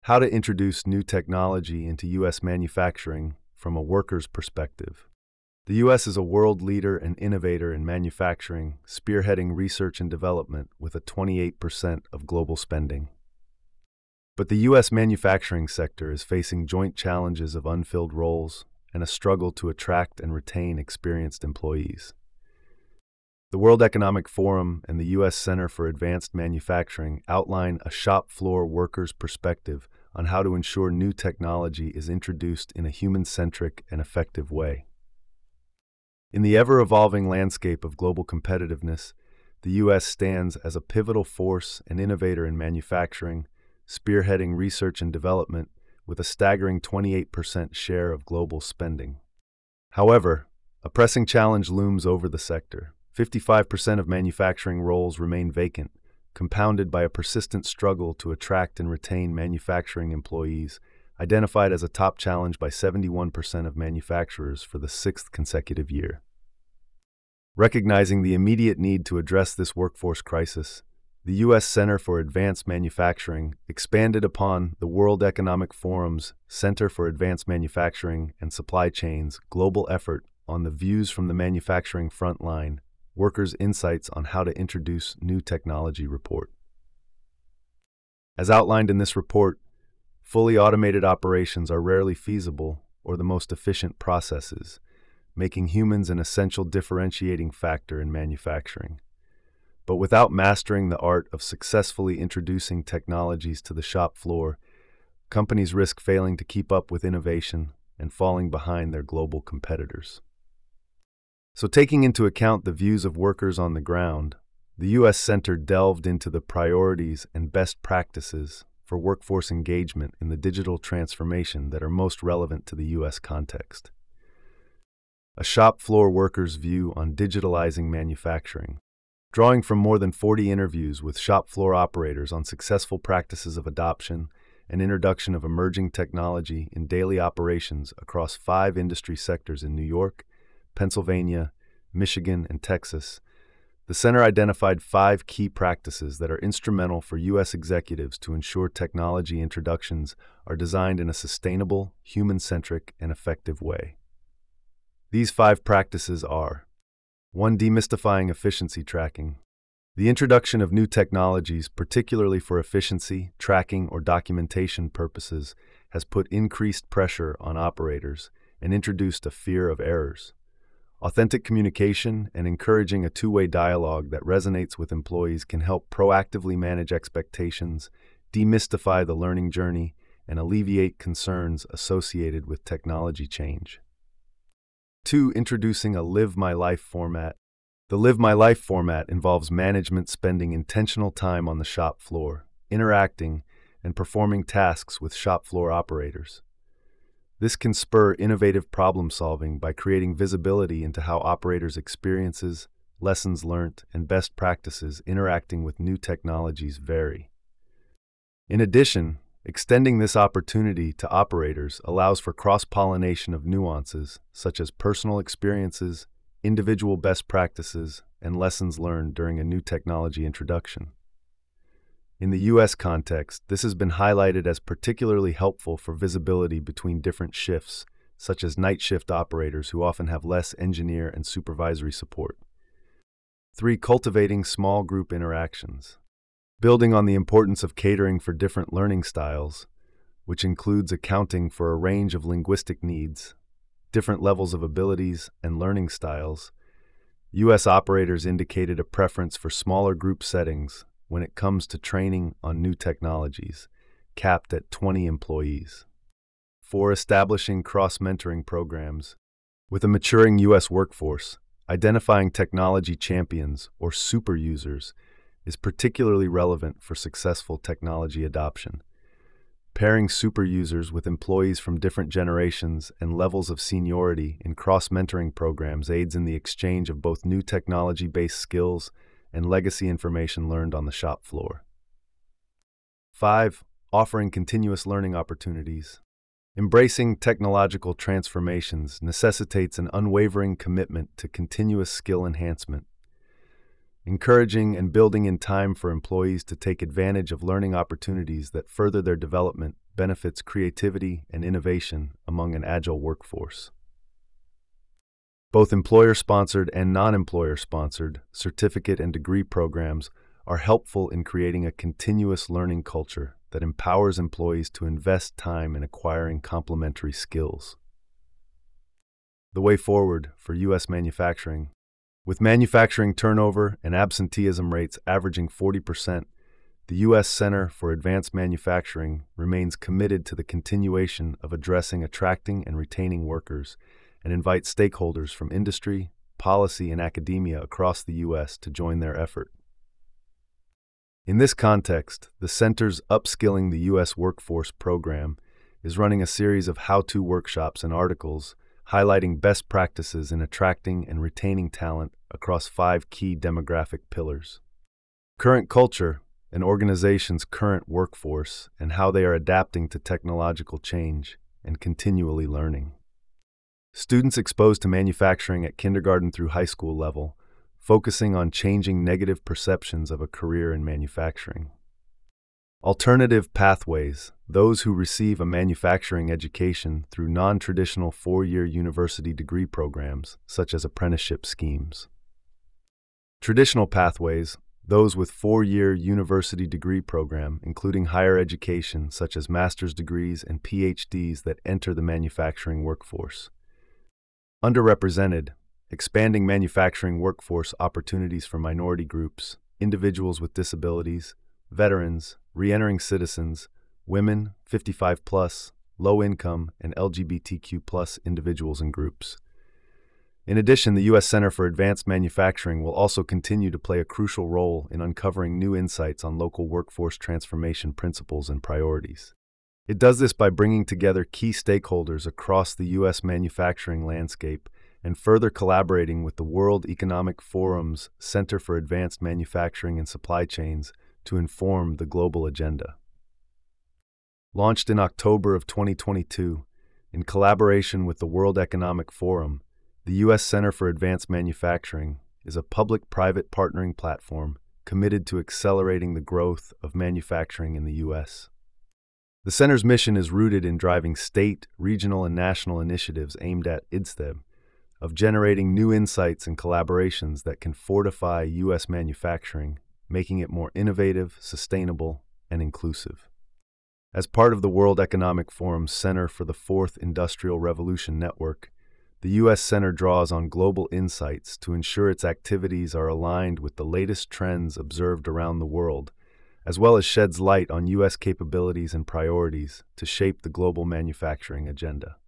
How to introduce new technology into U.S. manufacturing from a worker's perspective. The U.S. is a world leader and innovator in manufacturing, spearheading research and development with a 28% of global spending. But the U.S. manufacturing sector is facing joint challenges of unfilled roles and a struggle to attract and retain experienced employees. The World Economic Forum and the U.S. Center for Advanced Manufacturing outline a shop floor worker's perspective on how to ensure new technology is introduced in a human-centric and effective way. In the ever-evolving landscape of global competitiveness, the U.S. stands as a pivotal force and innovator in manufacturing, spearheading research and development with a staggering 28% share of global spending. However, a pressing challenge looms over the sector. 55% of manufacturing roles remain vacant, compounded by a persistent struggle to attract and retain manufacturing employees, identified as a top challenge by 71% of manufacturers for the sixth consecutive year. Recognizing the immediate need to address this workforce crisis, the U.S. Center for Advanced Manufacturing expanded upon the World Economic Forum's Center for Advanced Manufacturing and Supply Chain's global effort on the Views from the Manufacturing Frontline, Workers' Insights on How to Introduce New Technology report. As outlined in this report, fully automated operations are rarely feasible or the most efficient processes, making humans an essential differentiating factor in manufacturing. But without mastering the art of successfully introducing technologies to the shop floor, companies risk failing to keep up with innovation and falling behind their global competitors. So, taking into account the views of workers on the ground, the U.S. Center delved into the priorities and best practices for workforce engagement in the digital transformation that are most relevant to the U.S. context. A shop floor worker's view on digitalizing manufacturing. Drawing from more than 40 interviews with shop floor operators on successful practices of adoption and introduction of emerging technology in daily operations across 5 industry sectors in New York, Pennsylvania, Michigan, and Texas, the center identified 5 key practices that are instrumental for U.S. executives to ensure technology introductions are designed in a sustainable, human-centric, and effective way. These 5 practices are: 1. Demystifying efficiency tracking. The introduction of new technologies, particularly for efficiency, tracking, or documentation purposes, has put increased pressure on operators and introduced a fear of errors. Authentic communication and encouraging a two-way dialogue that resonates with employees can help proactively manage expectations, demystify the learning journey, and alleviate concerns associated with technology change. 2. Introducing a Live My Life format. The Live My Life format involves management spending intentional time on the shop floor, interacting and performing tasks with shop floor operators. This can spur innovative problem-solving by creating visibility into how operators' experiences, lessons learned, and best practices interacting with new technologies vary. In addition, extending this opportunity to operators allows for cross-pollination of nuances such as personal experiences, individual best practices, and lessons learned during a new technology introduction. In the U.S. context, this has been highlighted as particularly helpful for visibility between different shifts, such as night shift operators who often have less engineer and supervisory support. 3. Cultivating small group interactions. Building on the importance of catering for different learning styles, which includes accounting for a range of linguistic needs, different levels of abilities, and learning styles, U.S. operators indicated a preference for smaller group settings when it comes to training on new technologies, capped at 20 employees. 4. Establishing cross-mentoring programs. With a maturing U.S. workforce, identifying technology champions or super users is particularly relevant for successful technology adoption. Pairing super users with employees from different generations and levels of seniority in cross-mentoring programs aids in the exchange of both new technology-based skills and legacy information learned on the shop floor. 5. Offering continuous learning opportunities. Embracing technological transformations necessitates an unwavering commitment to continuous skill enhancement. Encouraging and building in time for employees to take advantage of learning opportunities that further their development benefits creativity and innovation among an agile workforce. Both employer-sponsored and non-employer-sponsored certificate and degree programs are helpful in creating a continuous learning culture that empowers employees to invest time in acquiring complementary skills. The way forward for U.S. manufacturing. With manufacturing turnover and absenteeism rates averaging 40%, the U.S. Center for Advanced Manufacturing remains committed to the continuation of addressing attracting and retaining workers and invites stakeholders from industry, policy, and academia across the U.S. to join their effort. In this context, the Center's Upskilling the U.S. Workforce program is running a series of how-to workshops and articles highlighting best practices in attracting and retaining talent across 5 key demographic pillars. Current culture, an organization's current workforce, and how they are adapting to technological change and continually learning. Students exposed to manufacturing at kindergarten through high school level, focusing on changing negative perceptions of a career in manufacturing. Alternative pathways, those who receive a manufacturing education through non-traditional 4-year university degree programs, such as apprenticeship schemes. Traditional pathways, those with 4-year university degree program, including higher education such as master's degrees and PhDs that enter the manufacturing workforce. Underrepresented, expanding manufacturing workforce opportunities for minority groups, individuals with disabilities, veterans, re-entering citizens, women, 55+, low-income, and LGBTQ+ individuals and groups. In addition, the U.S. Center for Advanced Manufacturing will also continue to play a crucial role in uncovering new insights on local workforce transformation principles and priorities. It does this by bringing together key stakeholders across the U.S. manufacturing landscape and further collaborating with the World Economic Forum's Center for Advanced Manufacturing and Supply Chains to inform the global agenda. Launched in October of 2022, in collaboration with the World Economic Forum, the U.S. Center for Advanced Manufacturing is a public-private partnering platform committed to accelerating the growth of manufacturing in the U.S. The Center's mission is rooted in driving state, regional, and national initiatives aimed at of generating new insights and collaborations that can fortify U.S. manufacturing, making it more innovative, sustainable, and inclusive. As part of the World Economic Forum's Center for the Fourth Industrial Revolution Network, the U.S. Center draws on global insights to ensure its activities are aligned with the latest trends observed around the world, as well as sheds light on U.S. capabilities and priorities to shape the global manufacturing agenda.